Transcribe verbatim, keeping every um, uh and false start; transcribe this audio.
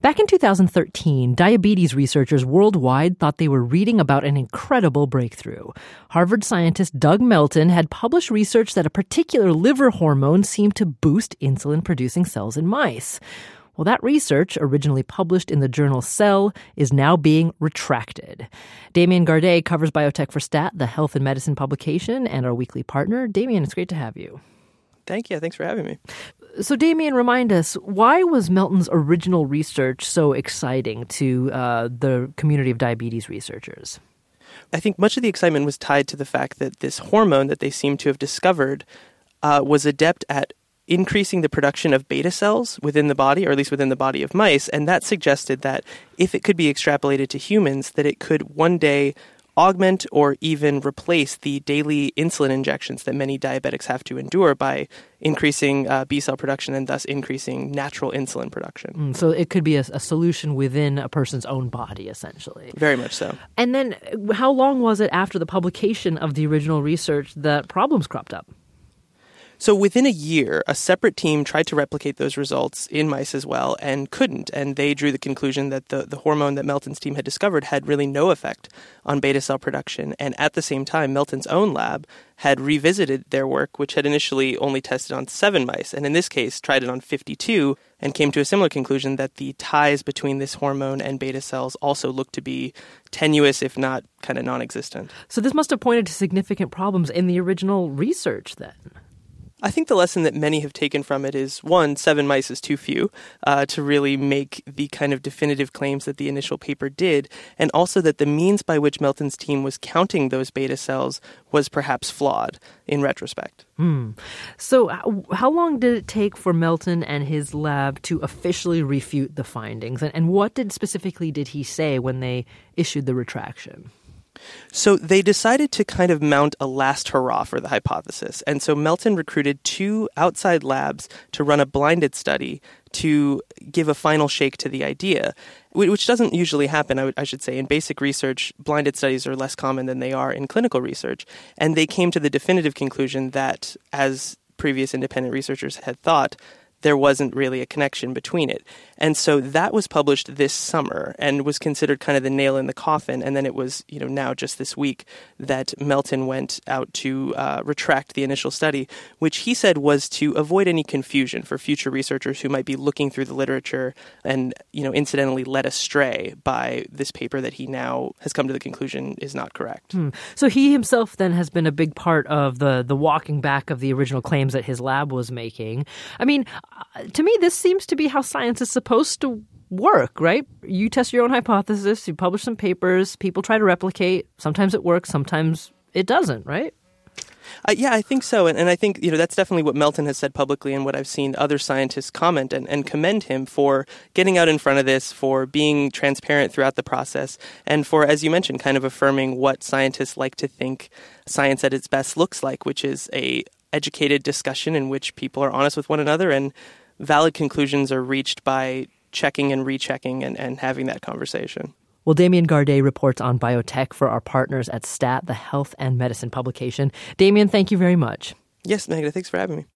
Back in two thousand thirteen, diabetes researchers worldwide thought they were reading about an incredible breakthrough. Harvard scientist Doug Melton had published research that a particular liver hormone seemed to boost insulin-producing cells in mice. Well, that research, originally published in the journal Cell, is now being retracted. Damien Gardé covers biotech for Stat, the health and medicine publication, and our weekly partner. Damien, it's great to have you. Thank you. Thanks for having me. So, Damien, remind us, why was Melton's original research so exciting to uh, the community of diabetes researchers? I think much of the excitement was tied to the fact that this hormone that they seem to have discovered uh, was adept at increasing the production of beta cells within the body, or at least within the body of mice. And that suggested that if it could be extrapolated to humans, that it could one day augment or even replace the daily insulin injections that many diabetics have to endure by increasing uh, B-cell production and thus increasing natural insulin production. Mm, so it could be a, a solution within a person's own body, essentially. Very much so. And then how long was it after the publication of the original research that problems cropped up? So within a year, a separate team tried to replicate those results in mice as well and couldn't. And they drew the conclusion that the, the hormone that Melton's team had discovered had really no effect on beta cell production. And at the same time, Melton's own lab had revisited their work, which had initially only tested on seven mice, and in this case tried it on fifty-two, and came to a similar conclusion that the ties between this hormone and beta cells also looked to be tenuous, if not kind of non-existent. So this must have pointed to significant problems in the original research then. I think the lesson that many have taken from it is, one, seven mice is too few uh, to really make the kind of definitive claims that the initial paper did, and also that the means by which Melton's team was counting those beta cells was perhaps flawed in retrospect. Hmm. So how long did it take for Melton and his lab to officially refute the findings? And, and what did specifically did he say when they issued the retraction? So they decided to kind of mount a last hurrah for the hypothesis. And so Melton recruited two outside labs to run a blinded study to give a final shake to the idea, which doesn't usually happen, I, would, I should say. In basic research, blinded studies are less common than they are in clinical research. And they came to the definitive conclusion that, as previous independent researchers had thought, there wasn't really a connection between it. And so that was published this summer and was considered kind of the nail in the coffin. And then it was, you know, now just this week that Melton went out to uh, retract the initial study, which he said was to avoid any confusion for future researchers who might be looking through the literature and, you know, incidentally led astray by this paper that he now has come to the conclusion is not correct. Hmm. So he himself then has been a big part of the, the walking back of the original claims that his lab was making. I mean, to me, this seems to be how science is supposed to work, right? You test your own hypothesis, you publish some papers, people try to replicate. Sometimes it works, sometimes it doesn't, right? Uh, yeah, I think so. And, and I think, you know, that's definitely what Melton has said publicly and what I've seen other scientists comment and, and commend him for getting out in front of this, for being transparent throughout the process, and for, as you mentioned, kind of affirming what scientists like to think science at its best looks like, which is a educated discussion in which people are honest with one another and valid conclusions are reached by checking and rechecking and, and having that conversation. Well, Damien Gardé reports on biotech for our partners at Stat, the health and medicine publication. Damien, thank you very much. Yes, Magda, thanks for having me.